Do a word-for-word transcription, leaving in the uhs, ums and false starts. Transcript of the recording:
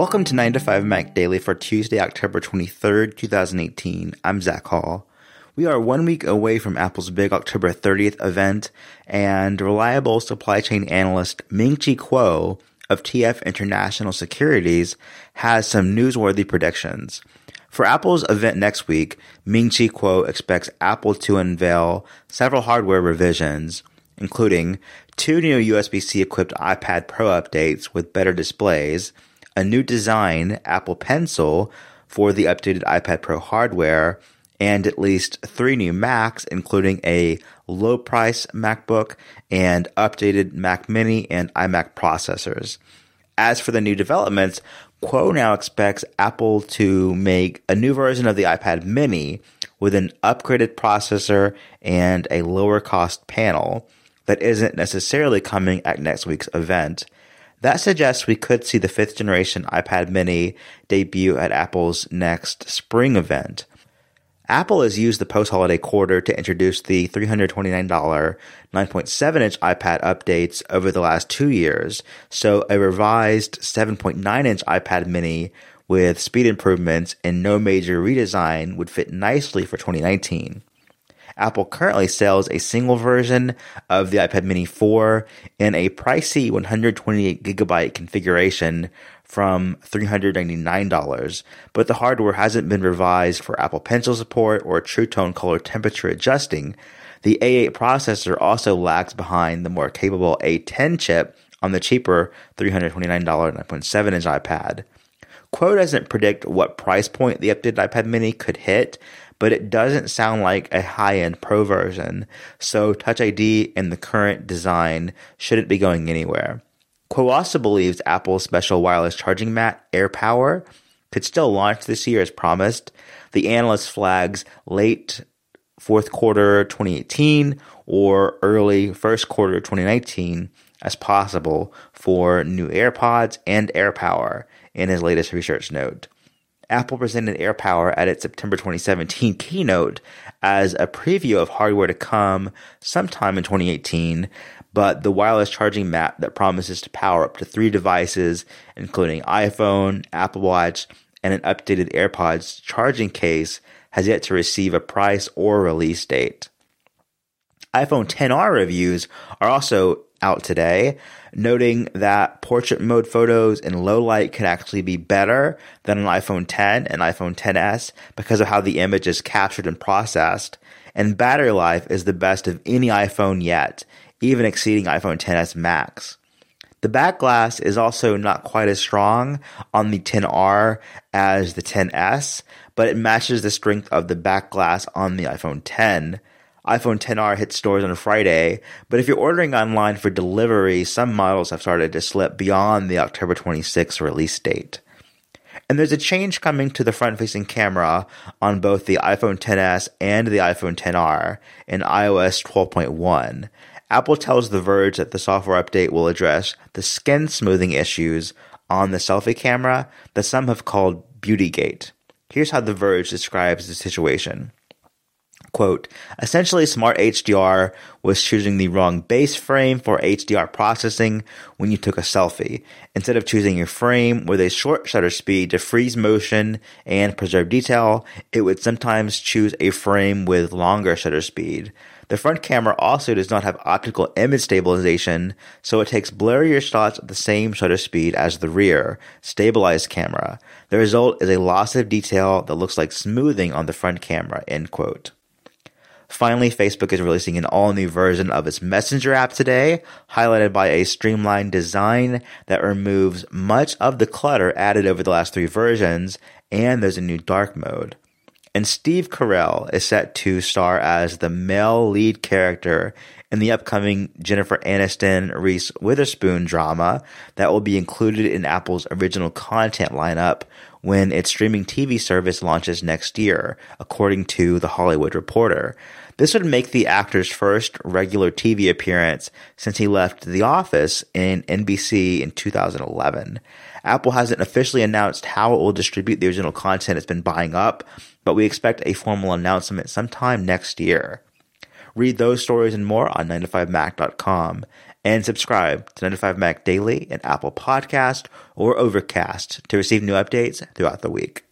Welcome to nine to five Mac Daily for Tuesday, October twenty-third, twenty eighteen. I'm Zach Hall. We are one week away from Apple's big October thirtieth event, and reliable supply chain analyst Ming-Chi Kuo of T F International Securities has some newsworthy predictions. For Apple's event next week, Ming-Chi Kuo expects Apple to unveil several hardware revisions, including two new U S B-C equipped iPad Pro updates with better displays, a new design Apple Pencil for the updated iPad Pro hardware, and at least three new Macs, including a low-price MacBook and updated Mac Mini and iMac processors. As for the new developments, Kuo now expects Apple to make a new version of the iPad Mini with an upgraded processor and a lower-cost panel that isn't necessarily coming at next week's event. That suggests we could see the fifth generation iPad Mini debut at Apple's next spring event. Apple has used the post-holiday quarter to introduce the three hundred twenty-nine dollars nine point seven inch iPad updates over the last two years, so a revised seven point nine inch iPad Mini with speed improvements and no major redesign would fit nicely for twenty nineteen. Apple currently sells a single version of the iPad Mini four in a pricey one hundred twenty-eight gigabyte configuration from three hundred ninety-nine dollars, but the hardware hasn't been revised for Apple Pencil support or True Tone color temperature adjusting. The A eight processor also lags behind the more capable A ten chip on the cheaper three hundred twenty-nine dollars nine point seven inch iPad. Kuo doesn't predict what price point the updated iPad Mini could hit, but it doesn't sound like a high-end Pro version, so Touch I D in the current design shouldn't be going anywhere. Kuo also believes Apple's special wireless charging mat, AirPower, could still launch this year as promised. The analyst flags late fourth quarter twenty eighteen or early first quarter twenty nineteen as possible for new AirPods and AirPower in his latest research note. Apple presented AirPower at its September twenty seventeen keynote as a preview of hardware to come sometime in twenty eighteen, but the wireless charging mat that promises to power up to three devices, including iPhone, Apple Watch, and an updated AirPods charging case, has yet to receive a price or release date. iPhone X R reviews are also out today, noting that portrait mode photos in low light can actually be better than an iPhone X and iPhone X S because of how the image is captured and processed, and battery life is the best of any iPhone yet, even exceeding iPhone X S Max. The back glass is also not quite as strong on the X R as the X S, but it matches the strength of the back glass on the iPhone X. iPhone X R hits stores on Friday, but if you're ordering online for delivery, some models have started to slip beyond the October twenty-sixth release date. And there's a change coming to the front-facing camera on both the iPhone X S and the iPhone X R in iOS twelve point one. Apple tells The Verge that the software update will address the skin smoothing issues on the selfie camera that some have called Beautygate. Here's how The Verge describes the situation. Quote, essentially, Smart H D R was choosing the wrong base frame for H D R processing when you took a selfie. Instead of choosing a frame with a short shutter speed to freeze motion and preserve detail, it would sometimes choose a frame with longer shutter speed. The front camera also does not have optical image stabilization, so it takes blurrier shots at the same shutter speed as the rear, stabilized camera. The result is a loss of detail that looks like smoothing on the front camera, end quote. Finally, Facebook is releasing an all-new version of its Messenger app today, highlighted by a streamlined design that removes much of the clutter added over the last three versions, and there's a new dark mode. And Steve Carell is set to star as the male lead character in the upcoming Jennifer Aniston Reese Witherspoon drama that will be included in Apple's original content lineup when its streaming T V service launches next year, according to The Hollywood Reporter. This would make the actor's first regular T V appearance since he left The Office in N B C in two thousand eleven. Apple hasn't officially announced how it will distribute the original content it's been buying up, but we expect a formal announcement sometime next year. Read those stories and more on nine to five mac dot com. And subscribe to ninety-five Mac Daily in Apple Podcast or Overcast to receive new updates throughout the week.